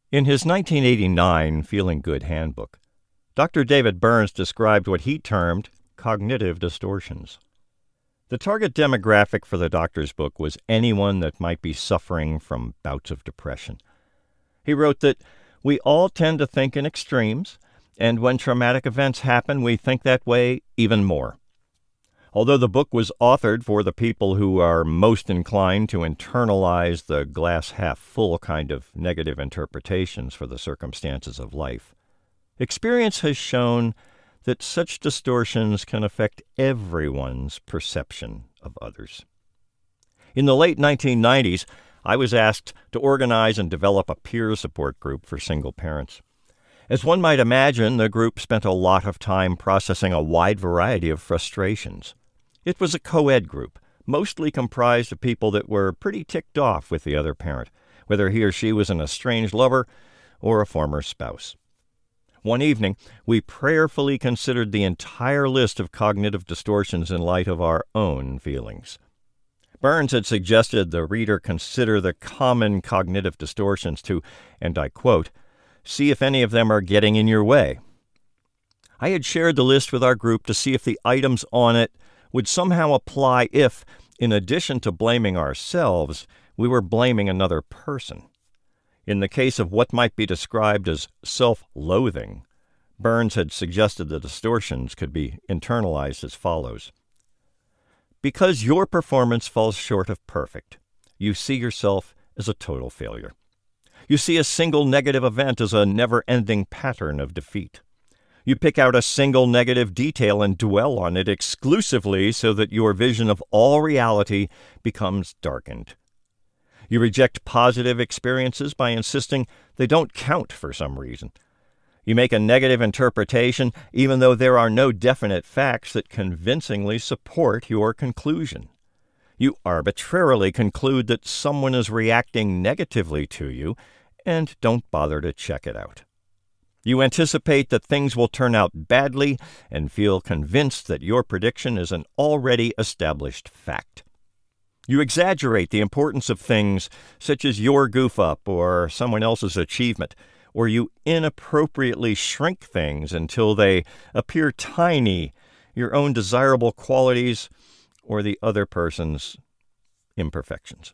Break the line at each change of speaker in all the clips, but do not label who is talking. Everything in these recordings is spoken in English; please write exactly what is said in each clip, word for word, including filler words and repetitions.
In his nineteen eighty-nine Feeling Good Handbook, Doctor David Burns described what he termed cognitive distortions. The target demographic for the doctor's book was anyone that might be suffering from bouts of depression. He wrote that we all tend to think in extremes, and when traumatic events happen, we think that way even more. Although the book was authored for the people who are most inclined to internalize the glass-half-full kind of negative interpretations for the circumstances of life, experience has shown that such distortions can affect everyone's perception of others. In the late nineteen nineties, I was asked to organize and develop a peer support group for single parents. As one might imagine, the group spent a lot of time processing a wide variety of frustrations. It was a co-ed group, mostly comprised of people that were pretty ticked off with the other parent, whether he or she was an estranged lover or a former spouse. One evening, we prayerfully considered the entire list of cognitive distortions in light of our own feelings. Burns had suggested the reader consider the common cognitive distortions to, and I quote, see if any of them are getting in your way. I had shared the list with our group to see if the items on it would somehow apply if, in addition to blaming ourselves, we were blaming another person. In the case of what might be described as self-loathing, Burns had suggested the distortions could be internalized as follows. Because your performance falls short of perfect, you see yourself as a total failure. You see a single negative event as a never-ending pattern of defeat. You pick out a single negative detail and dwell on it exclusively so that your vision of all reality becomes darkened. You reject positive experiences by insisting they don't count for some reason. You make a negative interpretation even though there are no definite facts that convincingly support your conclusion. You arbitrarily conclude that someone is reacting negatively to you and don't bother to check it out. You anticipate that things will turn out badly and feel convinced that your prediction is an already established fact. You exaggerate the importance of things such as your goof-up or someone else's achievement, or you inappropriately shrink things until they appear tiny, your own desirable qualities or the other person's imperfections.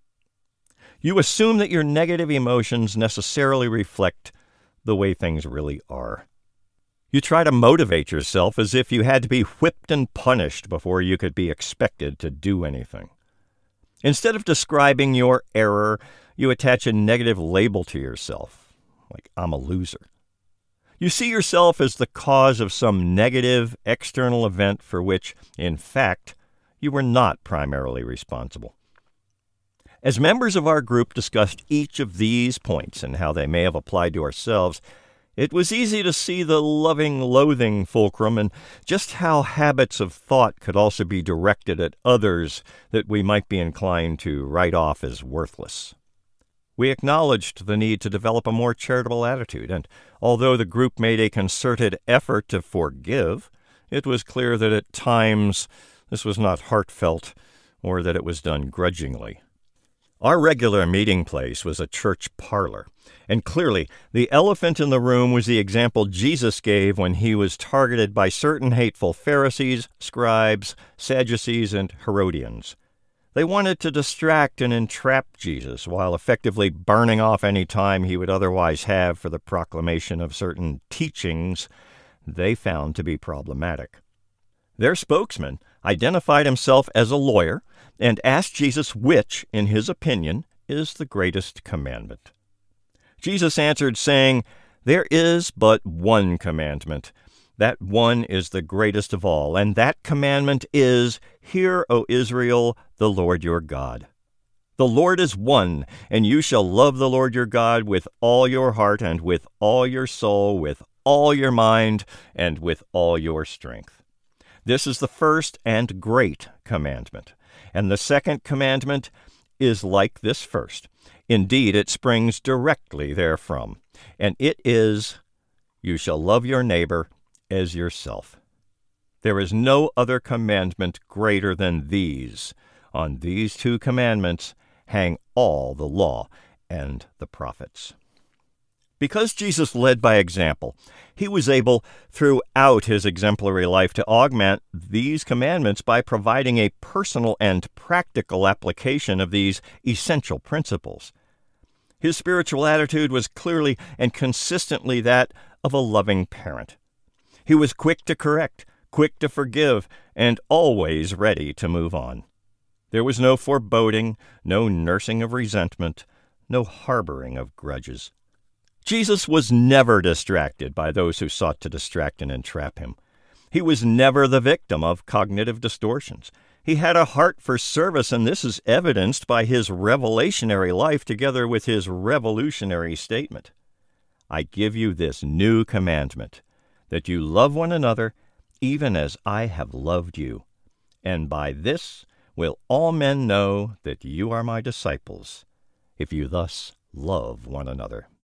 You assume that your negative emotions necessarily reflect the way things really are. You try to motivate yourself as if you had to be whipped and punished before you could be expected to do anything. Instead of describing your error, you attach a negative label to yourself, like I'm a loser. You see yourself as the cause of some negative external event for which, in fact, you were not primarily responsible. As members of our group discussed each of these points and how they may have applied to ourselves, it was easy to see the loving-loathing fulcrum and just how habits of thought could also be directed at others that we might be inclined to write off as worthless. We acknowledged the need to develop a more charitable attitude, and although the group made a concerted effort to forgive, it was clear that at times this was not heartfelt or that it was done grudgingly. Our regular meeting place was a church parlor, and clearly the elephant in the room was the example Jesus gave when he was targeted by certain hateful Pharisees, scribes, Sadducees, and Herodians. They wanted to distract and entrap Jesus while effectively burning off any time he would otherwise have for the proclamation of certain teachings they found to be problematic. Their spokesman identified himself as a lawyer and asked Jesus which, in his opinion, is the greatest commandment. Jesus answered, saying, "There is but one commandment. That one is the greatest of all, and that commandment is, Hear, O Israel, the Lord your God. The Lord is one, and you shall love the Lord your God with all your heart and with all your soul, with all your mind, and with all your strength. This is the first and great commandment. And the second commandment is like this first. Indeed, it springs directly therefrom. And it is, You shall love your neighbor as yourself. There is no other commandment greater than these. On these two commandments hang all the law and the prophets." Because Jesus led by example, he was able, throughout his exemplary life, to augment these commandments by providing a personal and practical application of these essential principles. His spiritual attitude was clearly and consistently that of a loving parent. He was quick to correct, quick to forgive, and always ready to move on. There was no foreboding, no nursing of resentment, no harboring of grudges. Jesus was never distracted by those who sought to distract and entrap him. He was never the victim of cognitive distortions. He had a heart for service, and this is evidenced by his revelationary life together with his revolutionary statement. I give you this new commandment, that you love one another even as I have loved you. And by this will all men know that you are my disciples, if you thus love one another.